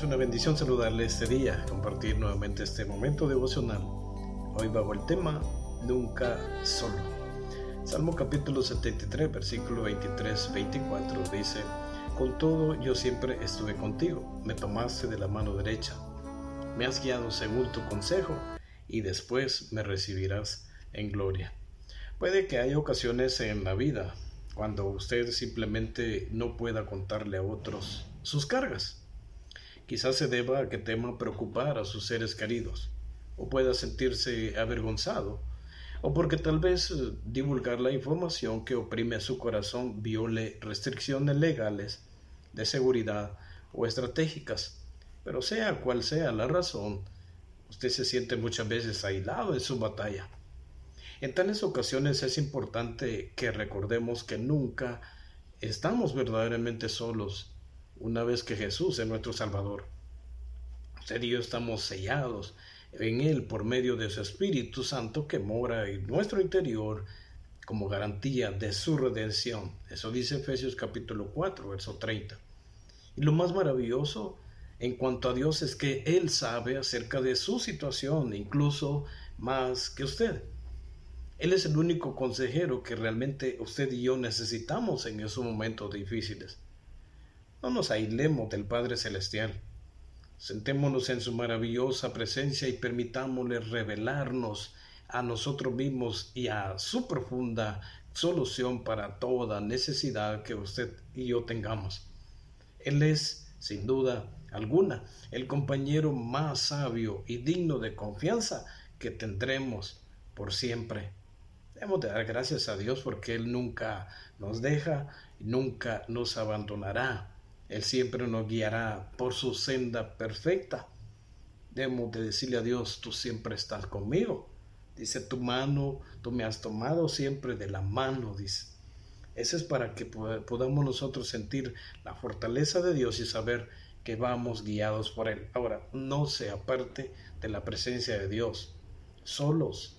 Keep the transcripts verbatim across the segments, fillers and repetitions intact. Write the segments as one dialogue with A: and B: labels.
A: Es una bendición saludarle este día, compartir nuevamente este momento devocional. Hoy bajo el tema Nunca Solo. Salmo capítulo setenta y tres, versículo veintitrés veinticuatro dice: Con todo yo siempre estuve contigo, me tomaste de la mano derecha, me has guiado según tu consejo y después me recibirás en gloria. Puede que haya ocasiones en la vida cuando usted simplemente no pueda contarle a otros sus cargas. Quizás se deba a que tema preocupar a sus seres queridos, o pueda sentirse avergonzado, o porque tal vez divulgar la información que oprime a su corazón viole restricciones legales, de seguridad o estratégicas. Pero sea cual sea la razón, usted se siente muchas veces aislado en su batalla. En tales ocasiones es importante que recordemos que nunca estamos verdaderamente solos una vez que Jesús es nuestro Salvador. Usted y yo estamos sellados en Él por medio de su Espíritu Santo que mora en nuestro interior como garantía de su redención. Eso dice Efesios capítulo cuatro, verso treinta. Y lo más maravilloso en cuanto a Dios es que Él sabe acerca de su situación, incluso más que usted. Él es el único consejero que realmente usted y yo necesitamos en esos momentos difíciles. No nos aislemos del Padre Celestial. Sentémonos en su maravillosa presencia y permitámosle revelarnos a nosotros mismos y a su profunda solución para toda necesidad que usted y yo tengamos. Él es, sin duda alguna, el compañero más sabio y digno de confianza que tendremos por siempre. Debemos de dar gracias a Dios porque Él nunca nos deja y nunca nos abandonará. Él siempre nos guiará por su senda perfecta. Debemos de decirle a Dios: tú siempre estás conmigo. Dice, tu mano, tú me has tomado siempre de la mano, dice. Eso es para que podamos nosotros sentir la fortaleza de Dios y saber que vamos guiados por Él. Ahora, no se aparte de la presencia de Dios. Solos,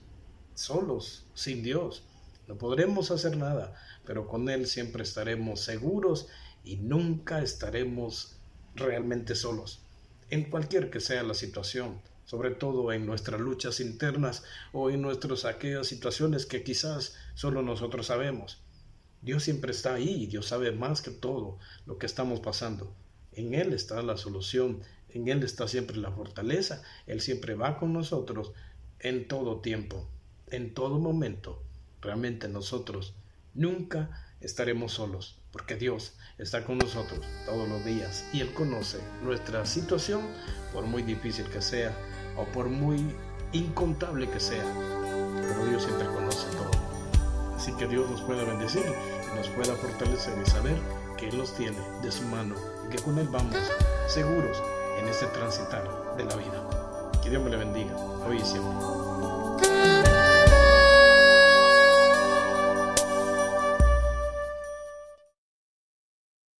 A: solos, sin Dios. No podremos hacer nada, pero con Él siempre estaremos seguros y nunca estaremos realmente solos, en cualquier que sea la situación, sobre todo en nuestras luchas internas o en nuestras aquellas situaciones que quizás solo nosotros sabemos. Dios siempre está ahí, Dios sabe más que todo lo que estamos pasando. En Él está la solución, en Él está siempre la fortaleza, Él siempre va con nosotros en todo tiempo, en todo momento. Realmente nosotros nunca estaremos solos, porque Dios está con nosotros todos los días y Él conoce nuestra situación, por muy difícil que sea o por muy incontable que sea, pero Dios siempre conoce todo. Así que Dios nos pueda bendecir y nos pueda fortalecer y saber que Él nos tiene de su mano y que con Él vamos seguros en este transitar de la vida. Que Dios me le bendiga hoy y siempre.